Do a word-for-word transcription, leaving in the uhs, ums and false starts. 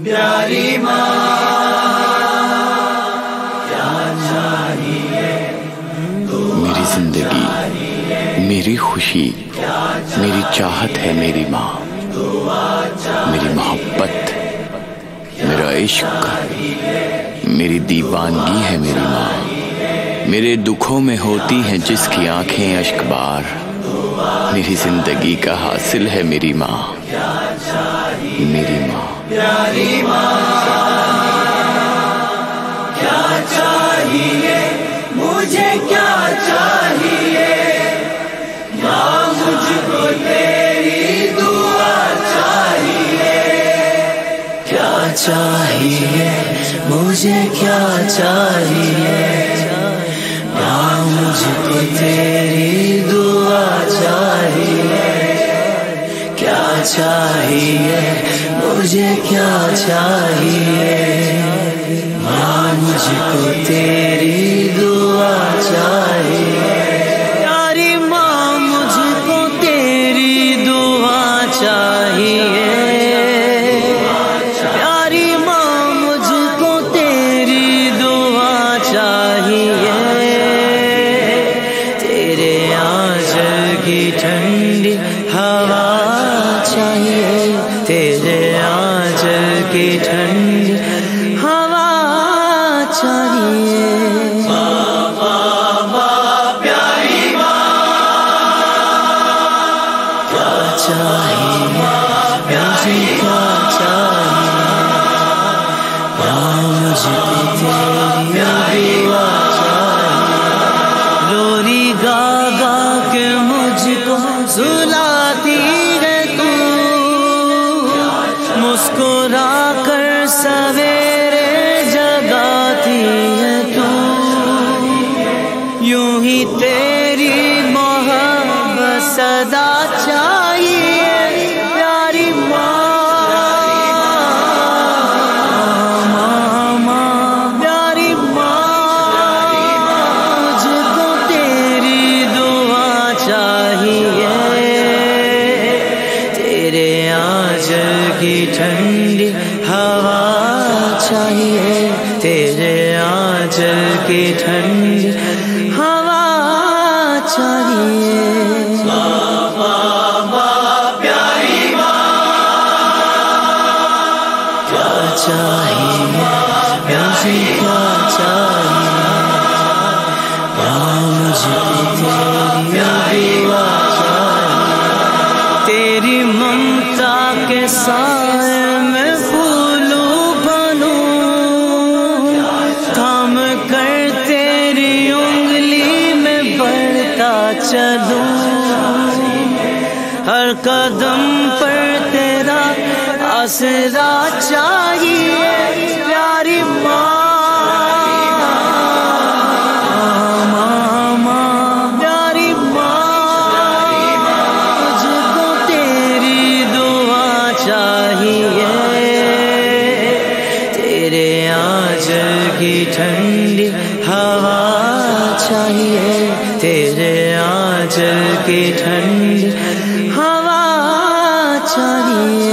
پیاری ماں کیا چاہیے، میری زندگی، میری خوشی، میری چاہت ہے میری ماں، میری محبت، میرا عشق، میری دیوانگی ہے میری ماں، میرے دکھوں میں ہوتی ہیں جس کی آنکھیں اشک بار، میری زندگی کا حاصل ہے میری ماں، میری ماں۔ پیاری ماں کیا چاہیے، مجھے کیا چاہیے، ماں مجھ کو تیری دعا چاہیے، کیا چاہیے، مجھے کیا چاہیے، ماں مجھ کو تیری دعا چاہیے، کیا چاہیے، مجھے کیا چاہیے، ماں مجھ کو تیری دعا چاہیے، پیاری ماں مجھ کو تیری دعا چاہیے، پیاری ماں مجھ کو تیری دعا چاہیے، تیرے آنچل کی ٹھنڈی ہوا چاہیے، تیرے آنچل کی ٹھنڈی ہوا چاہیے، ماں ماں ماں پیاری ماں کیا چاہیے، مجھے کیا چاہیے، ماں مجھ کو تیری دعا چاہیے، لوری گا گا کے مجھ کو سلاتی ہے تو، مسکرا کر سویرے جگاتی ہے تو، یوں ہی تیری محبت صدا چاہیے، پیاری ماں ماں ماں پیاری ماں مجھ کو تیری دعا چاہیے، تیرے آنچل کی ٹھنڈی ہوا چاہیے، تیرے آنچل کی ٹھنڈی ہوا چاہیے، ماں ماں ماں پیاری ماں کیا چاہیے، مجھے کیا چاہیے، ماں مجھ کو تیری دعا چاہیے، تیری ممتا کے سائے میں پھولوں بنوں، تھام کر تیری انگلی میں بڑھتا چلوں، ہر قدم پر تیرا آسرا چاہیے، پیاری ماں ماں ماں پیاری ماں مجھ کو تیری دعا چاہیے، تیرے آنچل کی ٹھنڈی ہوا چاہیے، تیرے آنچل کی ٹھنڈی ہوا چاہیے۔